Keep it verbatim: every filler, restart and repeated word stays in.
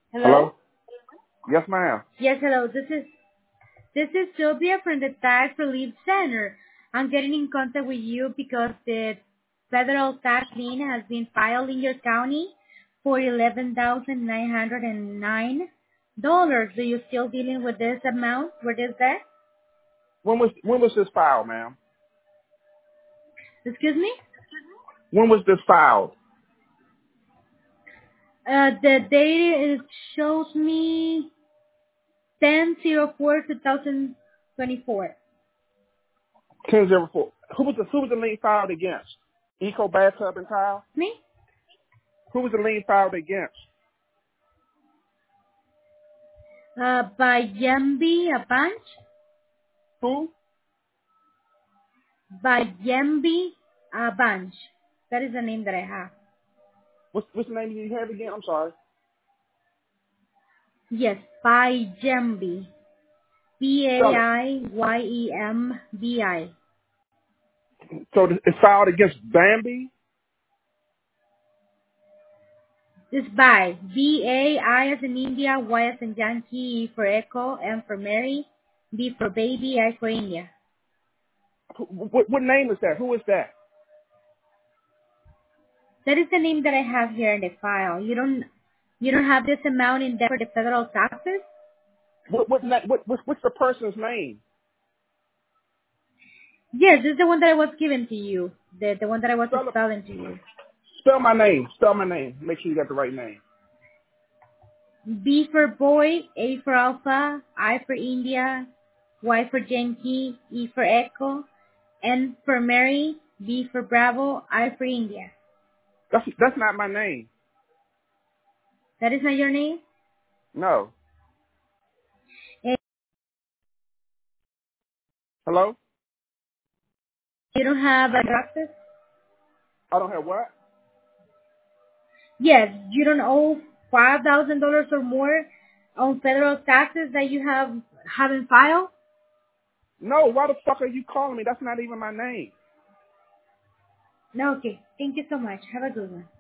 Hello? Hello? Yes, ma'am. Yes, hello. This is this is Sylvia from the Tax Relief Center. I'm getting in contact with you because the federal tax lien has been filed in your county for eleven thousand nine hundred and nine dollars. Do you still dealing with this amount? What is that? When was when was this filed, ma'am? Excuse me? When was this filed? Uh, the date it shows me ten zero four two thousand twenty four. Ten zero four. Who was the who was the lien filed against? Eco Bathtub and Tile? Me? Who was the lien filed against? Uh, by Yambi a bunch? Who? By Yembi Abanj. That is the name that I have. What's what's the name you have again? I'm sorry. Yes, by Yembi. B A Spell it. I Y E M B I. So it's filed against Bambi? It's by B A I as in India, Y as in Yankee, E for Echo, M for Mary, B for Baby, I for India. Who, what what name is that? Who is that? That is the name that I have here in the file. You don't you don't have this amount in there for the federal taxes? What what na- what, what what's the person's name? Yes, this is the one that I was given to you. The the one that I was Spell it. spelling to you. Spell my name. Spell my name. Make sure you got the right name. B for boy, A for alpha, I for India, Y for Yankee, E for Echo, N for Mary, B for Bravo, I for India. That's that's not my name. That is not your name? No. And Hello? you don't have a taxes? I don't have what? Yes, you don't owe five thousand dollars or more on federal taxes that you have haven't filed? No, why the fuck are you calling me? That's not even my name. No, okay. Thank you so much. Have a good one.